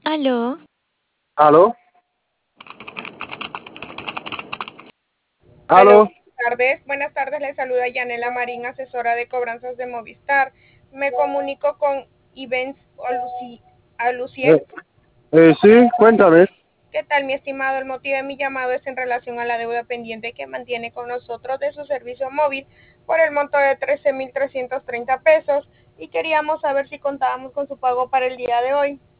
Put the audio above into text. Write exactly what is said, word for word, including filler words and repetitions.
Aló, ¿Aló? Aló, ¿Aló? buenas tardes. Buenas tardes, le saluda Yanela Marín, asesora de cobranzas de Movistar. Me comunico con Ivens Aluci- Eh, Alucier. eh, sí, cuéntame. ¿Qué tal, mi estimado? El motivo de mi llamado es en relación a la deuda pendiente que mantiene con nosotros de su servicio móvil por el monto de trece mil trescientos treinta pesos y queríamos saber si contábamos con su pago para el día de hoy.